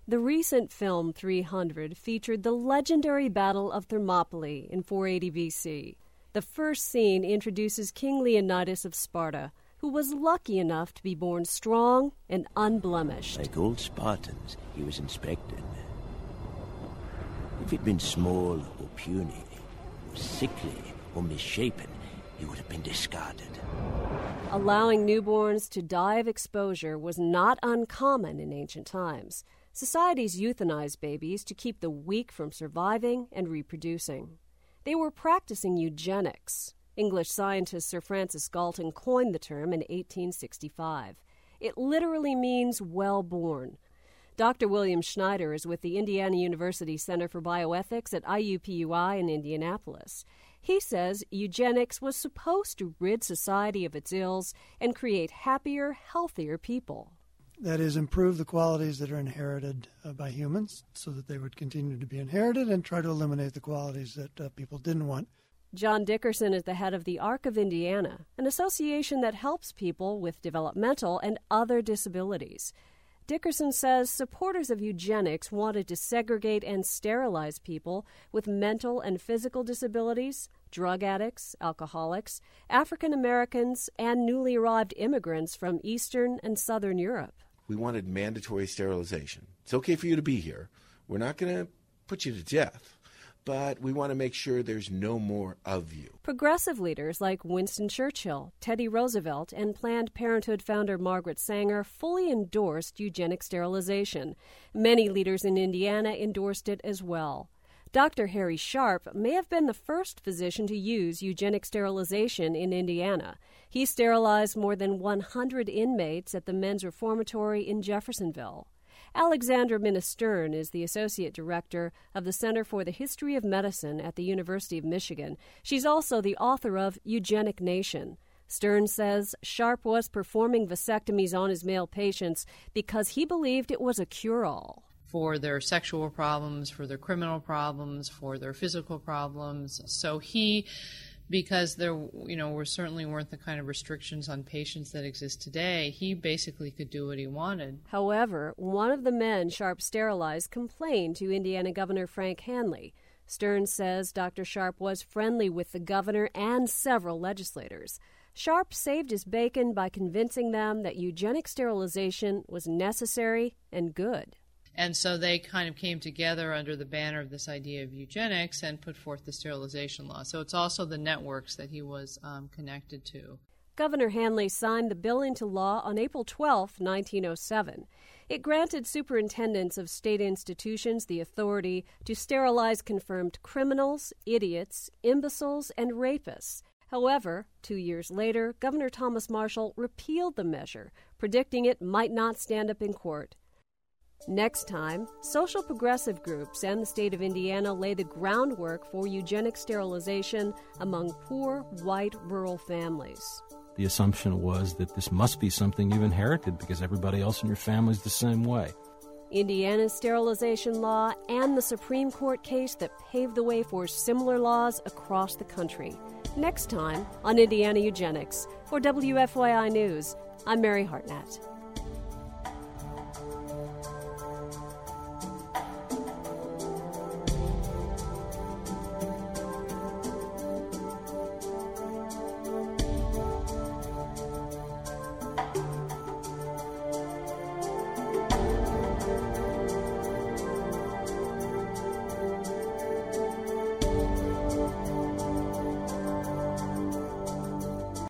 The recent film 300 featured the legendary Battle of Thermopylae in 480 BC. The first scene introduces King Leonidas of Sparta, who was lucky enough to be born strong and unblemished. Like old Spartans, he was inspected. If he'd been small or puny, or sickly or misshapen, he would have been discarded. Allowing newborns to die of exposure was not uncommon in ancient times. Societies euthanized babies to keep the weak from surviving and reproducing. They were practicing eugenics. English scientist Sir Francis Galton coined the term in 1865. It literally means well-born. Dr. William Schneider is with the Indiana University Center for Bioethics at IUPUI in Indianapolis. He says eugenics was supposed to rid society of its ills and create happier, healthier people. That is, improve the qualities that are inherited by humans so that they would continue to be inherited, and try to eliminate the qualities that people didn't want. John Dickerson is the head of the ARC of Indiana, an association that helps people with developmental and other disabilities. Dickerson says supporters of eugenics wanted to segregate and sterilize people with mental and physical disabilities, drug addicts, alcoholics, African Americans, and newly arrived immigrants from Eastern and Southern Europe. We wanted mandatory sterilization. It's okay for you to be here. We're not going to put you to death, but we want to make sure there's no more of you. Progressive leaders like Winston Churchill, Teddy Roosevelt, and Planned Parenthood founder Margaret Sanger fully endorsed eugenic sterilization. Many leaders in Indiana endorsed it as well. Dr. Harry Sharp may have been the first physician to use eugenic sterilization in Indiana. He sterilized more than 100 inmates at the Men's Reformatory in Jeffersonville. Alexandra Minna-Stern is the Associate Director of the Center for the History of Medicine at the University of Michigan. She's also the author of Eugenic Nation. Stern says Sharp was performing vasectomies on his male patients because he believed it was a cure-all. For their sexual problems, for their criminal problems, for their physical problems. So he, because there, certainly weren't the kind of restrictions on patients that exist today, he basically could do what he wanted. However, one of the men Sharp sterilized complained to Indiana Governor Frank Hanley. Stern says Dr. Sharp was friendly with the governor and several legislators. Sharp saved his bacon by convincing them that eugenic sterilization was necessary and good. And so they kind of came together under the banner of this idea of eugenics and put forth the sterilization law. So it's also the networks that he was connected to. Governor Hanley signed the bill into law on April 12, 1907. It granted superintendents of state institutions the authority to sterilize confirmed criminals, idiots, imbeciles, and rapists. However, 2 years later, Governor Thomas Marshall repealed the measure, predicting it might not stand up in court. Next time, social progressive groups and the state of Indiana lay the groundwork for eugenic sterilization among poor, white, rural families. The assumption was that this must be something you've inherited because everybody else in your family is the same way. Indiana's sterilization law and the Supreme Court case that paved the way for similar laws across the country. Next time on Indiana Eugenics. For WFYI News, I'm Mary Hartnett.